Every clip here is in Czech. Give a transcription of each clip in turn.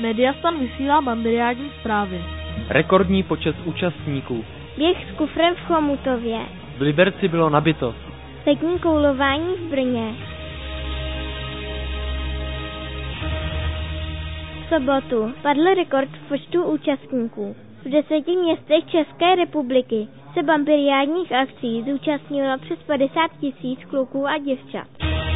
Mediastan vysílá bambiriádní zprávy. Rekordní počet účastníků. Běh s kufrem v Chomutově. V Liberci bylo nabito. Letní koulování v Brně. V sobotu padl rekord v počtu účastníků. V 10 městech České republiky se bambiriádních akcí zúčastnilo přes 50 000 kluků a děvčat.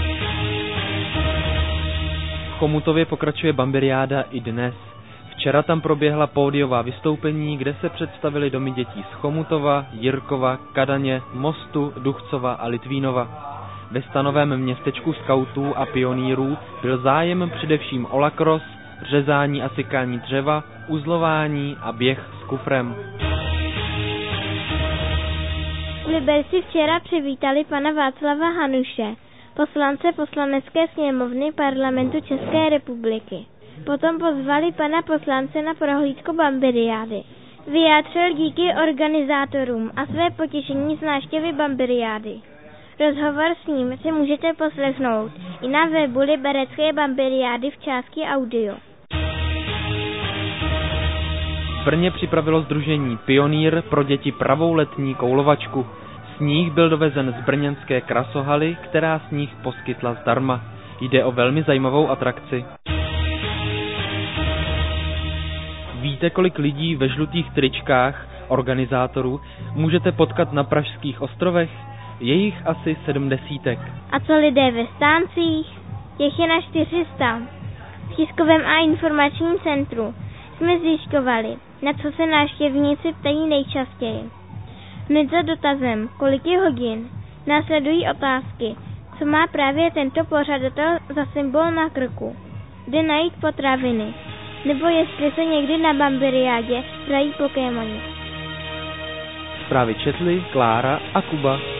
V Chomutově pokračuje bambiriáda i dnes. Včera tam proběhla pódiová vystoupení, kde se představili domy dětí z Chomutova, Jirkova, Kadaně, Mostu, Duchcova a Litvínova. Ve stanovém městečku skautů a pionýrů byl zájem především o lakros, řezání a sykání dřeva, uzlování a běh s kufrem. V Liberci včera přivítali pana Václava Hanuše, poslance Poslanecké sněmovny Parlamentu České republiky. Potom pozvali pana poslance na prohlídku bambiriády. Vyjádřil díky organizátorům a své potěšení z návštěvy bambiriády. Rozhovor s ním si můžete poslechnout i na webu Liberecké bambiriády v části audio. V Brně připravilo sdružení Pionýr pro děti pravou letní koulovačku. Sníh byl dovezen z brněnské krasohaly, která sníh poskytla zdarma. Jde o velmi zajímavou atrakci. Víte, kolik lidí ve žlutých tričkách organizátorů můžete potkat na Pražských ostrovech? Je jich asi 70. A co lidé ve stáncích? Těch je na 400. V tiskovém a informačním centru jsme zjišťovali, na co se návštěvníci ptají nejčastěji. Hned za dotazem, kolik je hodin, následují otázky, co má právě tento pořadatel za symbol na krku, kde najít potraviny, nebo jestli se někdy na bambiriádě hrají Pokémoni. Zprávy četli Klára a Kuba.